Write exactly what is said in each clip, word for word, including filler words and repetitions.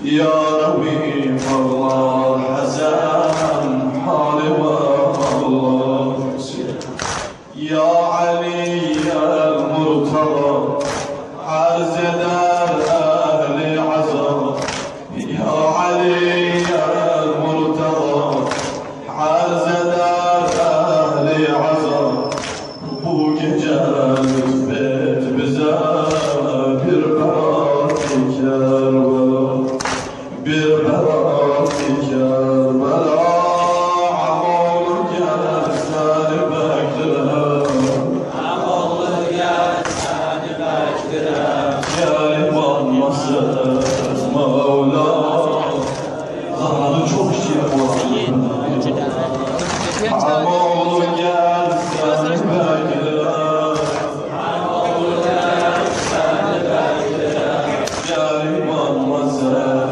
يا ربي والله حزن حالي والله يا علي المرتضى عرز دار أهل عزا يا علي المرتضى عرز دار أهل عزا بوك جالس بيت بزابر براتي كربلا براتي كربلا عمول جالس أنا بكرها عمول جالس أنا بكرها يا إمام مصر مولا زهرة çok şey var عمول جالس أنا بكرها عمول جالس أنا بكرها يا إمام مصر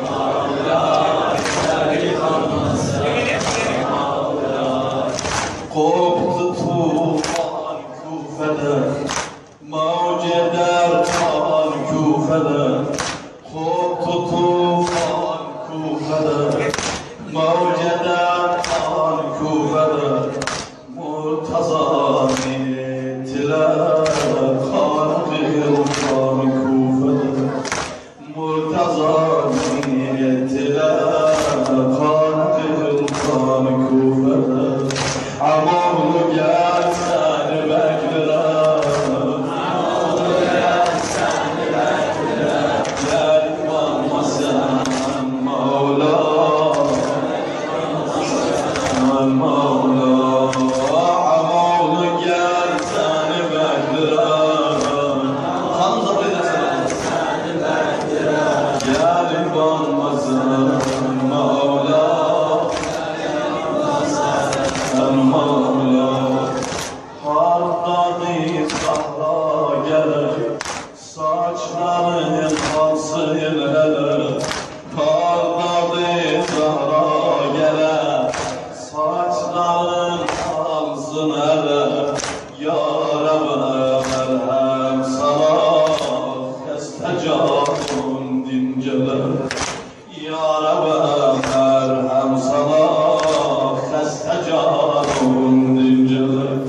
قبض طوفان كوفنا موج درمان كوفنا قبض طوفان كوفنا موج درمان كوفنا مرتضى تلا خانق الرحمن كوفنا مرتضى تلا خانق الرحمن كوفنا عمول جالسان بكرا عمول جالسان بكرا يا إمام حسن مولا مولا عمول جالسان بكرا خمسة جالسان بكرا يا إمام حسن مولا المولى Hardadı sahra gelir saçların kalsın hele Hardadı sahra gelir saçların kalsın hele Ya Rabbi merhem sana estecabun dinceler Ya Rabbi merhem sana estecabun dinceler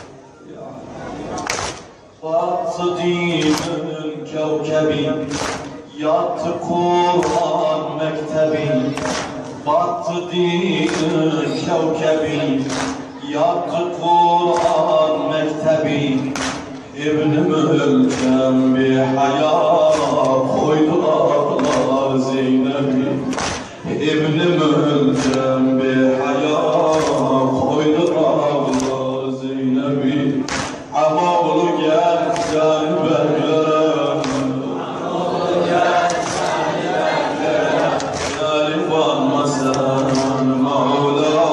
Batı dinin kevkebi Yattı Kur'an mektebi Batı dinin kevkebi Yattı Kur'an mektebi İbn-i Mülkem bir haya koydu ağlar Zeynep'i İbn-i Mülkem bir haya koydu ağlar Zeynep'i Amavlu gel sen beklerim Amavlu gel sen beklerim Yarim vanma sen Mevla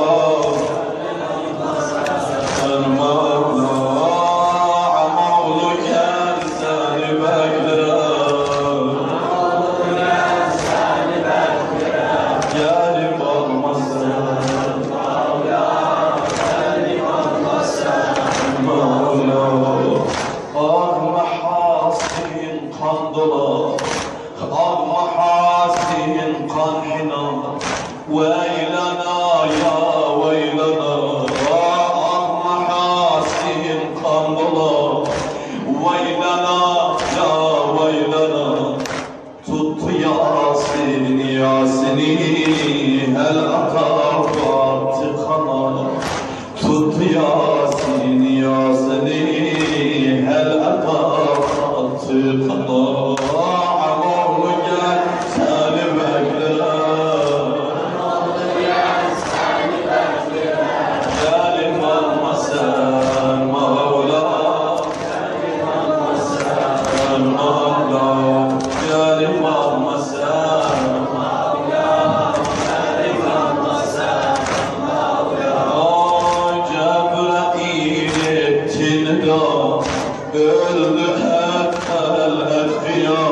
Sen Mevla Amavlu gel sen beklerim Amavlu gel sen beklerim Yarim vanma sen Mevla Yarim vanma sen Mevla Ah mahasin kan dola Ah mahasin kan hina Veylana ya veylana Ah mahasin kan dola Veylana ya veylana Tuttu Yasin Yasin'i Hel atabatı kana Tuttu Yasin Yasin'i Hel atabatı kana Amavlu gel seni beklerim Amavlu gel seni beklerim Gelim alma sen Mevla Gelim alma sen Mevla Gelim alma sen Mevla Gelim alma sen Mevla Ay Cebrail ettin da öldü hep el etkiya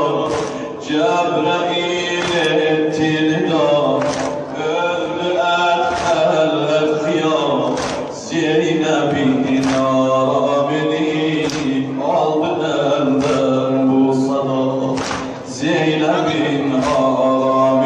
Cebrail ettin da öldü hep el etkiya Zeynep'in aramini aldı elden bu sana Zeynep'in aramini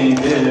عليك